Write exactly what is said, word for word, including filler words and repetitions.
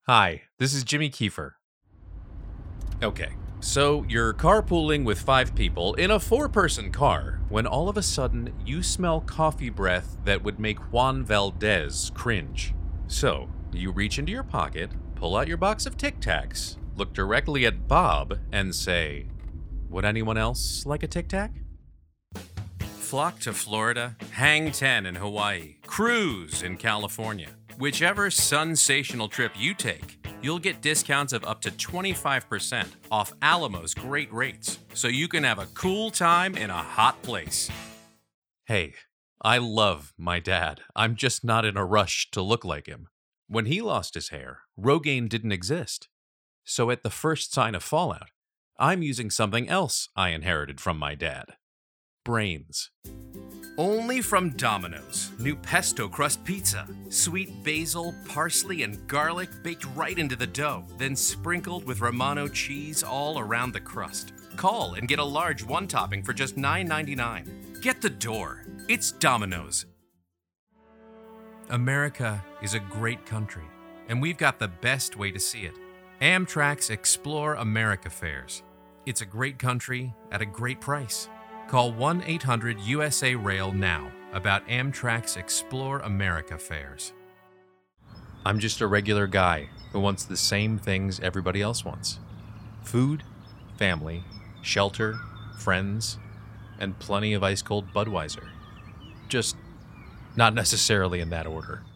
Hi, this is Jimmy Kiefer. Okay, so you're carpooling with five people in a four person car when all of a sudden you smell coffee breath that would make Juan Valdez cringe. So, you reach into your pocket, pull out your box of Tic Tacs, look directly at Bob, and say, "Would anyone else like a Tic Tac?" Flock to Florida, hang ten in Hawaii, cruise in California. Whichever sensational trip you take, you'll get discounts of up to twenty-five percent off Alamo's great rates, so you can have a cool time in a hot place. Hey, I love my dad. I'm just not in a rush to look like him. When he lost his hair, Rogaine didn't exist. So at the first sign of fallout, I'm using something else I inherited from my dad. Brains. Only from Domino's. New pesto crust pizza. Sweet basil, parsley, and garlic baked right into the dough, then sprinkled with Romano cheese all around the crust. Call and get a large one topping for just nine ninety-nine. Get the door. It's Domino's. America is a great country, and we've got the best way to see it. Amtrak's Explore America fares. It's a great country at a great price. Call one eight hundred U S A Rail now about Amtrak's Explore America fares. I'm just a regular guy who wants the same things everybody else wants. Food, family, shelter, friends, and plenty of ice-cold Budweiser. Just not necessarily in that order.